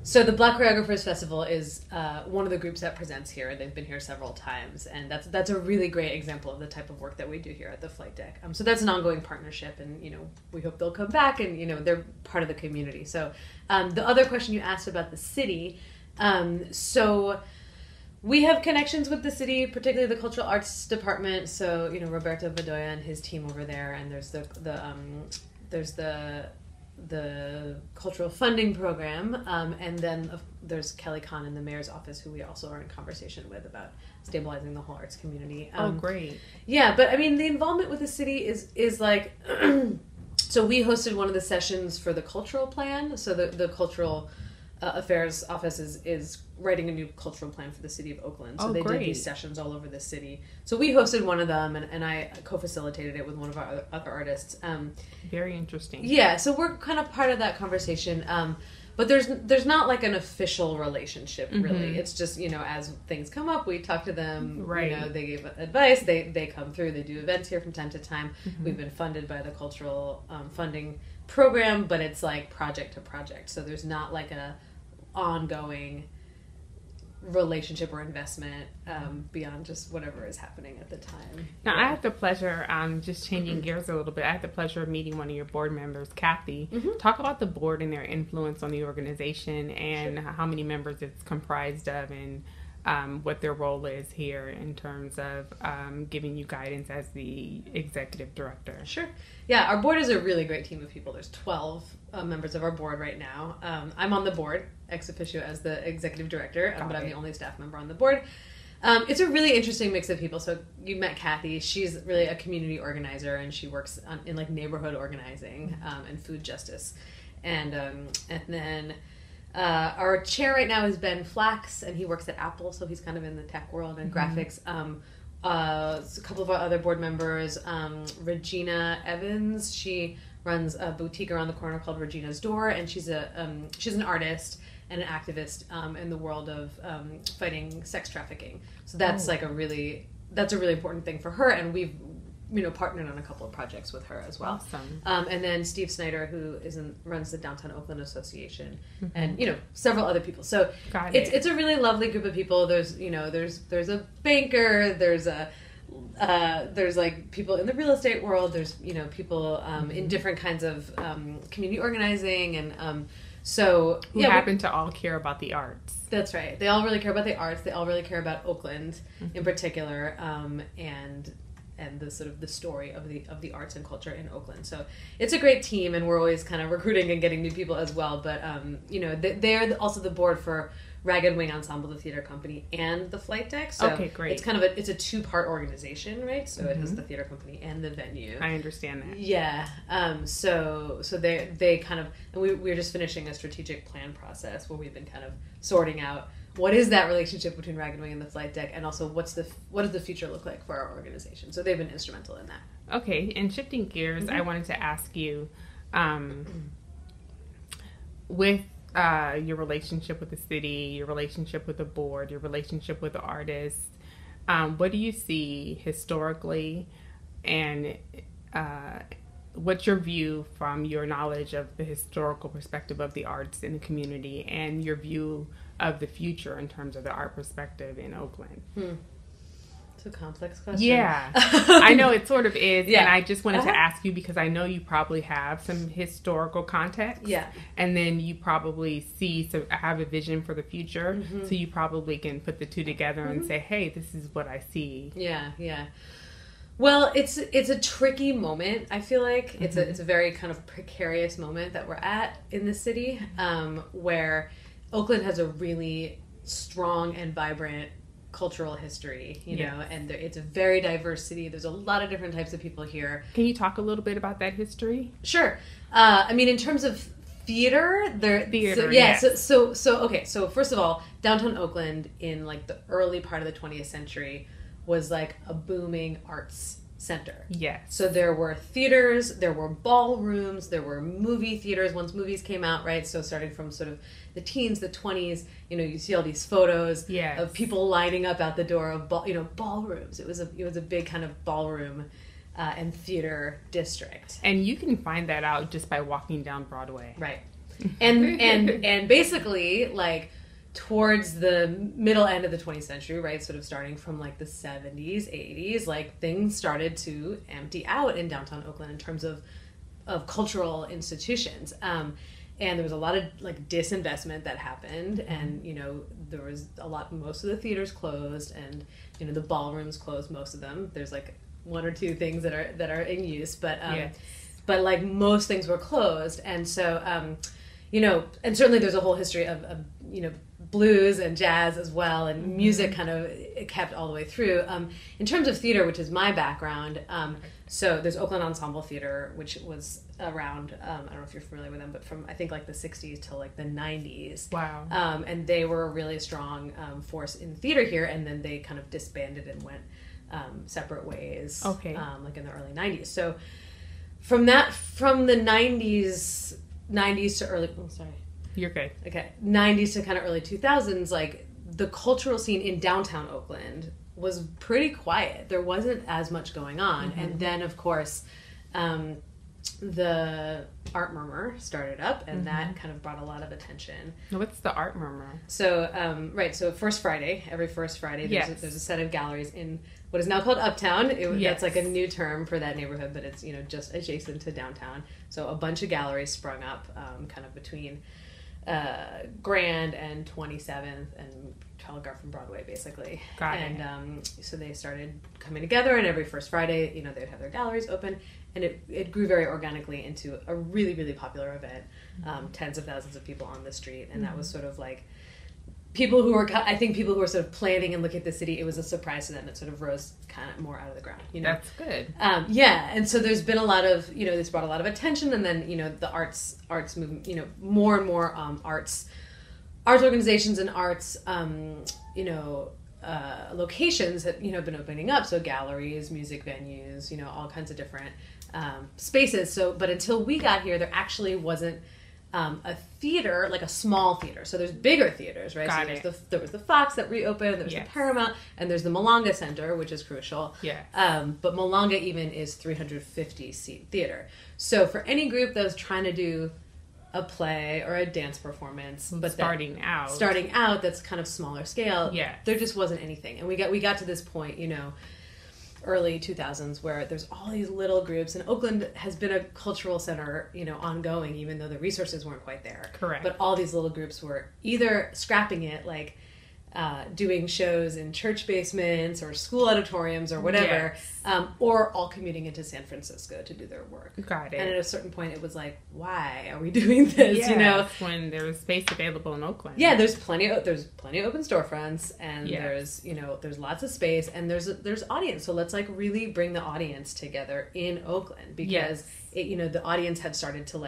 So the Black Choreographers Festival is one of the groups that presents here. They've been here several times, and that's a really great example of the type of work that we do here at the Flight Deck. So that's an ongoing partnership, and we hope they'll come back, and they're part of the community. So the other question you asked about the city, so we have connections with the city, particularly the Cultural Arts Department. So Roberto Bedoya and his team over there, and there's the cultural funding program, and then there's Kelly Kahn in the mayor's office, who we also are in conversation with about stabilizing the whole arts community. Great. Yeah, but I mean, the involvement with the city is like, so we hosted one of the sessions for the cultural plan. So the cultural affairs office is writing a new cultural plan for the city of Oakland. So they did these sessions all over the city. So we hosted one of them, and I co-facilitated it with one of our other artists. Very interesting. Yeah, so we're kind of part of that conversation. But there's not like an official relationship, really. It's just, as things come up, we talk to them. Right. They give advice. They come through. They do events here from time to time. We've been funded by the cultural funding program, but it's like project to project. So there's not like a ongoing relationship or investment beyond just whatever is happening at the time. Now, I had the pleasure, just changing gears a little bit, I had the pleasure of meeting one of your board members, Kathy. Talk about the board and their influence on the organization, and how many members it's comprised of, and what their role is here in terms of giving you guidance as the executive director. Sure. Yeah, our board is a really great team of people. There's 12 members of our board right now. I'm on the board, ex officio, as the executive director, but I'm the only staff member on the board. It's a really interesting mix of people. So you met Kathy. She's really a community organizer, and she works in like neighborhood organizing and food justice. And then our chair right now is Ben Flax, and he works at Apple, so he's kind of in the tech world and graphics. A couple of our other board members, Regina Evans, she runs a boutique around the corner called Regina's Door, and she's an artist and an activist in the world of fighting sex trafficking. So that's a really important thing for her, and we've partnered on a couple of projects with her as well. Awesome. And then Steve Snyder, who runs the Downtown Oakland Association, and several other people. So it's a really lovely group of people. There's a banker. There's like people in the real estate world. There's people in different kinds of community organizing, and who happen to all care about the arts. That's right. They all really care about the arts. They all really care about Oakland in particular, and the sort of the story of the arts and culture in Oakland. So it's a great team, and we're always kind of recruiting and getting new people as well. But they're also the board for Ragged Wing Ensemble, the theater company, and the Flight Deck. So great. It's kind of it's a two-part organization, right? So it has the theater company and the venue. I understand that. Yeah. So they kind of, and we're just finishing a strategic plan process where we've been kind of sorting out what is that relationship between Ragged Wing and the Flight Deck, and also what does the future look like for our organization. So they've been instrumental in that. Okay, and shifting gears, I wanted to ask you, with your relationship with the city, your relationship with the board, your relationship with the artists, what do you see historically, and what's your view from your knowledge of the historical perspective of the arts in the community, and your view of the future in terms of the art perspective in Oakland? It's a complex question. Yeah, I know it sort of is, Yeah. and I just wanted to ask you because I know you probably have some historical context, and then you probably have a vision for the future, so you probably can put the two together and say, hey, this is what I see. Yeah. Well, it's a tricky moment. I feel like it's a very kind of precarious moment that we're at in the city, where Oakland has a really strong and vibrant cultural history, and it's a very diverse city. There's a lot of different types of people here. Can you talk a little bit about that history? Sure. I mean, in terms of theater, yes. So first of all, downtown Oakland in like the early part of the 20th century was like a booming arts center. Yes. So there were theaters, there were ballrooms, there were movie theaters once movies came out, right? So starting from sort of the teens, the 20s, you see all these photos of people lining up out the door of ballrooms. It was a big kind of ballroom and theater district. And you can find that out just by walking down Broadway. Right. and basically like towards the middle end of the 20th century, right, sort of starting from like the 70s, 80s, like things started to empty out in downtown Oakland in terms of cultural institutions. And there was a lot of like disinvestment that happened, and you know there was most of the theaters closed, and you know the ballrooms closed, most of them. There's like one or two things that are in use, but like most things were closed, and so you know, and certainly there's a whole history of you know blues and jazz as well, and music kind of kept all the way through. In terms of theater, which is my background, so there's Oakland Ensemble Theater, which was around, I don't know if you're familiar with them, but from I think like the 60s till like the 90s. Wow. And they were a really strong force in theater here, and then they kind of disbanded and went separate ways. Okay. Like in the early 90s. So from the 90s to early, You're good. Okay. 90s to kind of early 2000s, like the cultural scene in downtown Oakland was pretty quiet. There wasn't as much going on. Mm-hmm. And then, of course, the Art Murmur started up, and that kind of brought a lot of attention. What's the Art Murmur? So, so every first Friday, there's a set of galleries in what is now called Uptown. That's like a new term for that neighborhood, but it's, you know, just adjacent to downtown. So a bunch of galleries sprung up kind of between Grand and 27th and Telegraph and Broadway, basically. Got it. And so they started coming together, and every first Friday, you know, they'd have their galleries open, and it grew very organically into a really, really popular event. Tens of thousands of people on the street, and that was sort of like people who were sort of planning and looking at the city. It was a surprise to them. It sort of rose kind of more out of the ground, you know. That's good. And so there's been a lot of, you know, this brought a lot of attention, and then, you know, the arts movement, you know, more and more arts organizations and arts, locations that, you know, have been opening up. So galleries, music venues, you know, all kinds of different spaces. So, but until we got here, there actually wasn't a theater, like a small theater. So there's bigger theaters, right? There was the Fox that reopened, there was the Paramount, and there's the Malanga Center, which is crucial. Yeah. But Malanga even is 350-seat theater. So for any group that was trying to do a play or a dance performance, but starting out, that's kind of smaller scale. Yeah. There just wasn't anything, and we got to this point, you know, early 2000s, where there's all these little groups, and Oakland has been a cultural center, you know, ongoing, even though the resources weren't quite there. Correct. But all these little groups were either scrapping it, like doing shows in church basements or school auditoriums or whatever, or all commuting into San Francisco to do their work. Got it. And at a certain point, it was like, why are we doing this? You know, when there was space available in Oakland. Yeah, there's plenty of open storefronts, and there's lots of space, and there's audience. So let's like really bring the audience together in Oakland, because the audience had started to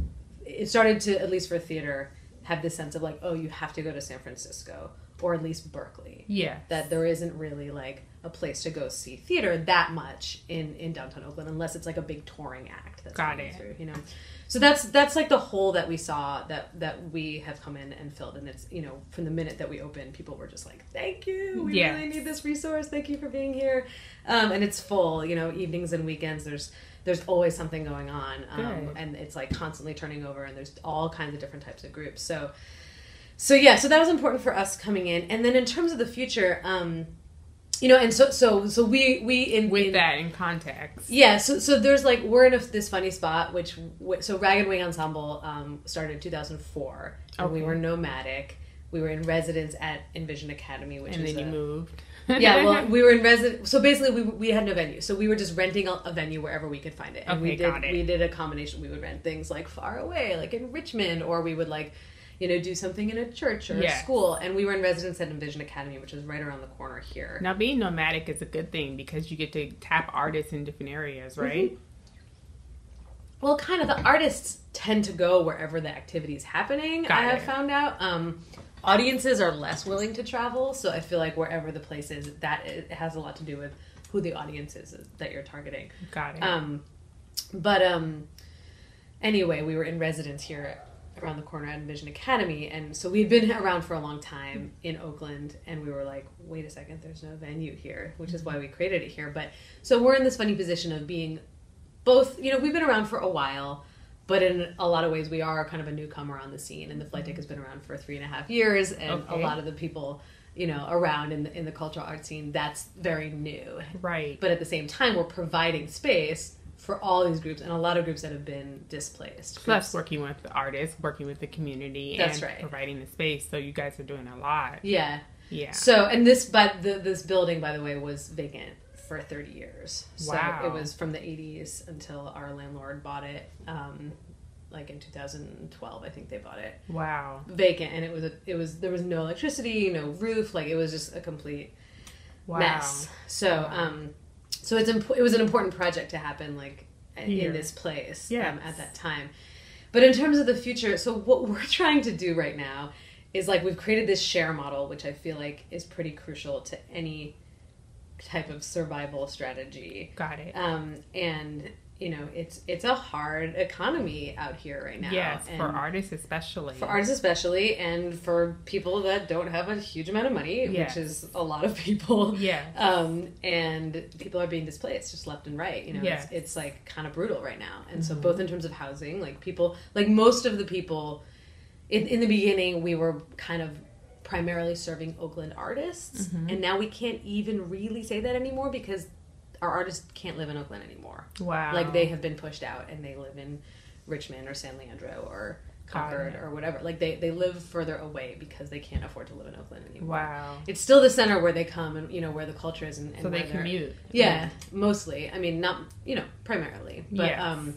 at least for theater, have this sense of like, oh, you have to go to San Francisco, or at least Berkeley. Yeah. That there isn't really like a place to go see theater that much in downtown Oakland, unless it's like a big touring act that's going through, you know. So that's like the hole that we saw that we have come in and filled, and it's, you know, from the minute that we opened, people were just like, thank you, we really need this resource, thank you for being here. And it's full, you know, evenings and weekends, there's always something going on, and it's like constantly turning over, and there's all kinds of different types of groups. So that was important for us coming in. And then in terms of the future, you know, and so we in that in context. Yeah, so there's like, we're in this funny spot, so Ragged Wing Ensemble started in 2004, and we were nomadic. We were in residence at Envision Academy, and then you moved. Yeah, well, we were in residence. So basically, we had no venue, so we were just renting a venue wherever we could find it. And we did a combination. We would rent things like far away, like in Richmond, or we would like, you know, do something in a church or a school. And we were in residence at Envision Academy, which is right around the corner here. Now, being nomadic is a good thing, because you get to tap artists in different areas, right? Mm-hmm. Well, kind of. The artists tend to go wherever the activity is happening, I have found out. Audiences are less willing to travel, so I feel like wherever the place is, that it has a lot to do with who the audience is that you're targeting. Got it. Anyway, we were in residence here around the corner at Envision Academy, and so we'd been around for a long time in Oakland, and we were like, wait a second, there's no venue here, which is why we created it here. But so we're in this funny position of being both, you know, we've been around for a while, but in a lot of ways, we are kind of a newcomer on the scene, and the Flight Deck has been around for 3.5 years, and a lot of the people, around in the cultural arts scene, that's very new. Right. But at the same time, we're providing space for all these groups, and a lot of groups that have been displaced. Plus working with the artists, working with the community, and providing the space. So you guys are doing a lot. Yeah. Yeah. So, and this building, by the way, was vacant for 30 years. Wow. So it was from the 80s until our landlord bought it, like in 2012, I think they bought it. Wow. Vacant, and there was no electricity, no roof, like it was just a complete mess. So, so it was an important project to happen, like in this place at that time. But in terms of the future, so what we're trying to do right now is like we've created this share model, which I feel like is pretty crucial to any type of survival strategy. Got it. And it's a hard economy out here right now. Yes, and for artists especially. For artists especially, and for people that don't have a huge amount of money, which is a lot of people. Yeah. And people are being displaced just left and right. It's like kind of brutal right now. And so both in terms of housing, like people, like most of the people, in the beginning, we were kind of primarily serving Oakland artists. And now we can't even really say that anymore because our artists can't live in Oakland anymore. Wow. Like they have been pushed out and they live in Richmond or San Leandro or Concord or whatever. Like they live further away because they can't afford to live in Oakland anymore. Wow. It's still the center where they come and, where the culture is. And so they commute. Yeah, mostly. I mean, not, primarily. But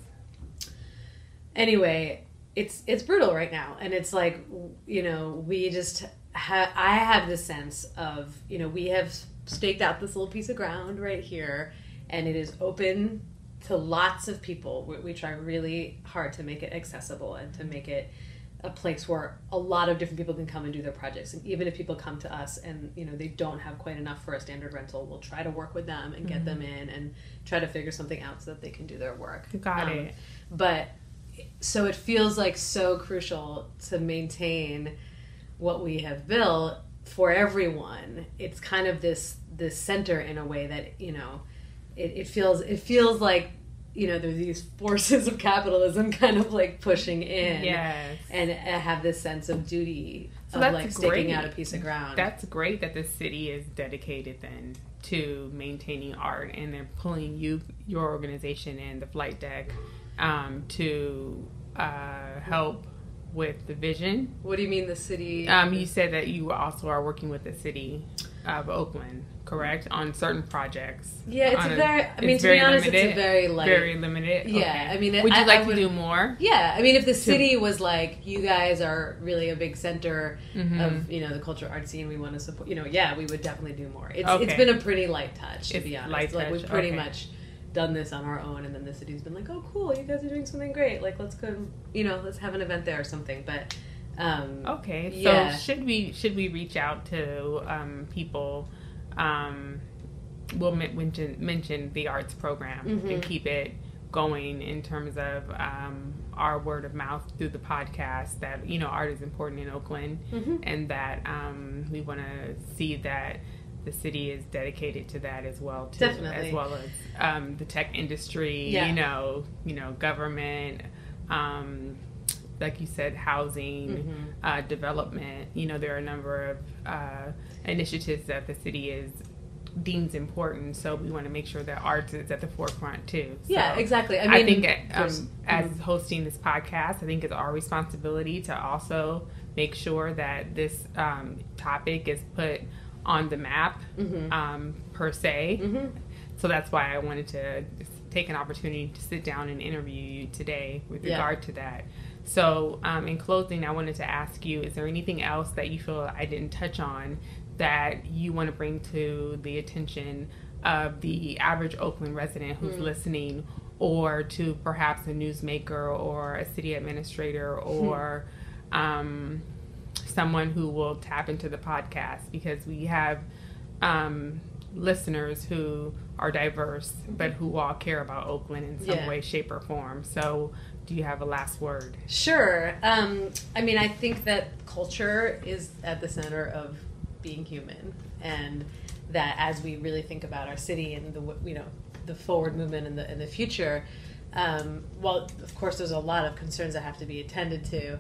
anyway, it's brutal right now. And it's like, we just I have this sense of, we have staked out this little piece of ground right here, and it is open to lots of people. We try really hard to make it accessible and to make it a place where a lot of different people can come and do their projects. And even if people come to us and, they don't have quite enough for a standard rental, we'll try to work with them and get them in and try to figure something out so that they can do their work. Got it. But so it feels like so crucial to maintain what we have built for everyone. It's kind of this center in a way that, it feels like, there's these forces of capitalism kind of like pushing in. Yes. And have this sense of duty of like staking out a piece of ground. That's great that the city is dedicated then to maintaining art, and they're pulling your organization and the Flight Deck to help with the vision. What do you mean the city? You said that you also are working with the city of Oakland, correct? On certain projects. Yeah, it's to be honest, it's a very limited. Yeah, okay. I mean, would you like to do more? Yeah, I mean, if the city was like, you guys are really a big center of the cultural arts scene, we want to support. We would definitely do more. It's been a pretty light touch, to be honest. Like we've pretty much done this on our own, and then the city's been like, oh cool, you guys are doing something great, like let's go, let's have an event there or something. But so should we reach out to people? We'll mention the arts program and keep it going in terms of our word of mouth through the podcast that art is important in Oakland, and that we want to see that the city is dedicated to that as well too. Definitely. As well as the tech industry, government, like you said, housing, development. There are a number of initiatives that the city deems important, so we want to make sure that arts is at the forefront too. So yeah, exactly. I think as hosting this podcast, I think it's our responsibility to also make sure that this topic is put on the map, per se. So that's why I wanted to take an opportunity to sit down and interview you today with regard to that. So in closing, I wanted to ask you, is there anything else that you feel I didn't touch on that you want to bring to the attention of the average Oakland resident who's listening, or to perhaps a newsmaker or a city administrator or someone who will tap into the podcast? Because we have listeners who are diverse, but who all care about Oakland in some way, shape, or form. So do you have a last word? Sure. I mean, I think that culture is at the center of being human, and that as we really think about our city and the forward movement and the future, while of course there's a lot of concerns that have to be attended to,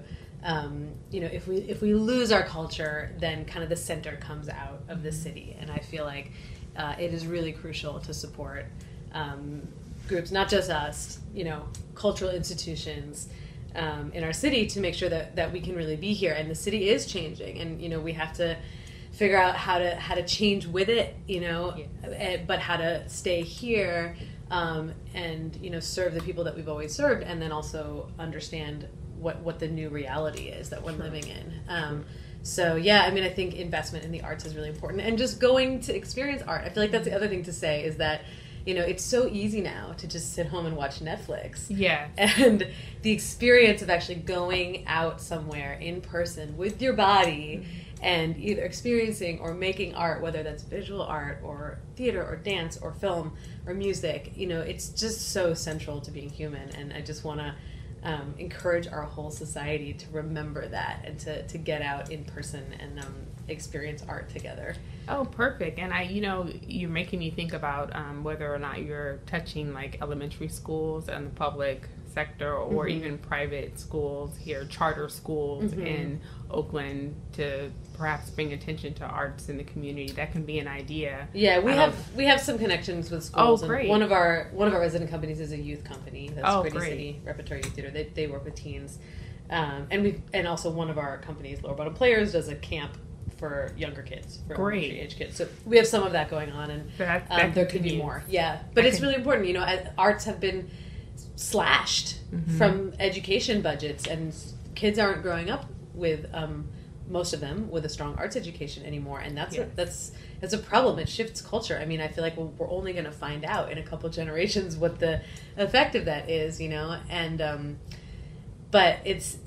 if we lose our culture, then kind of the center comes out of the city, and I feel like it is really crucial to support groups, not just us, cultural institutions in our city, to make sure that we can really be here. And the city is changing, and we have to figure out how to change with it, but how to stay here, and serve the people that we've always served, and then also understand what the new reality is that we're living in. So yeah, I think investment in the arts is really important, and just going to experience art. I feel like that's the other thing to say, is that it's so easy now to just sit home and watch Netflix. Yeah. And the experience of actually going out somewhere in person with your body, and either experiencing or making art, whether that's visual art or theater or dance or film or music, it's just so central to being human. And I just want to encourage our whole society to remember that, and to get out in person and experience art together. Oh, perfect. And you're making me think about whether or not you're touching like elementary schools and the public sector, or even private schools here, charter schools in Oakland, to perhaps bring attention to arts in the community. That can be an idea. Yeah, we have some connections with schools. Oh, great. And one of our resident companies is a youth company. That's Pretty great. City Repertory Youth Theater. They work with teens, and also one of our companies, Lower Bottom Players, does a camp for younger kids, for elementary age kids. So we have some of that going on, and there could be more. Yeah, but it's really important. Arts have been slashed from education budgets, and kids aren't growing up with most of them with a strong arts education anymore, and that's a problem. It shifts culture. I feel like we're only going to find out in a couple generations what the effect of that is, and but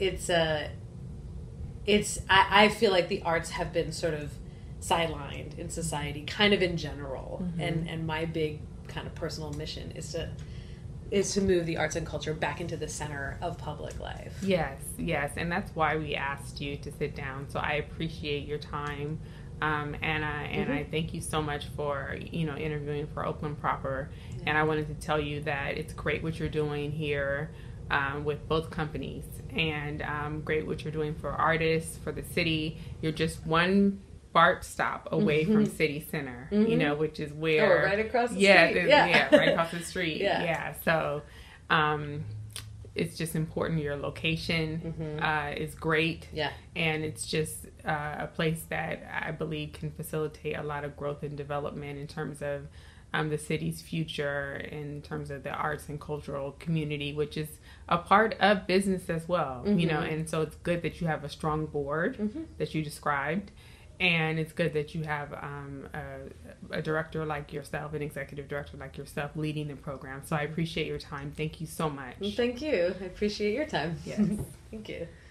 I feel like the arts have been sort of sidelined in society, kind of in general, and my big kind of personal mission is to move the arts and culture back into the center of public life. Yes, and that's why we asked you to sit down. So I appreciate your time, Anna, and I thank you so much for interviewing for Oakland Proper. Yeah. And I wanted to tell you that it's great what you're doing here with both companies, and great what you're doing for artists, for the city. You're just one BART stop away from City Center, which is where... Oh, right across the street. Yeah, right across the street. Yeah. So it's just important. Your location is great. Yeah. And it's just a place that I believe can facilitate a lot of growth and development in terms of the city's future, in terms of the arts and cultural community, which is a part of business as well, and so it's good that you have a strong board that you described. And it's good that you have a director like yourself, an executive director like yourself, leading the program. So I appreciate your time. Thank you so much. Thank you. I appreciate your time. Yes. Thank you.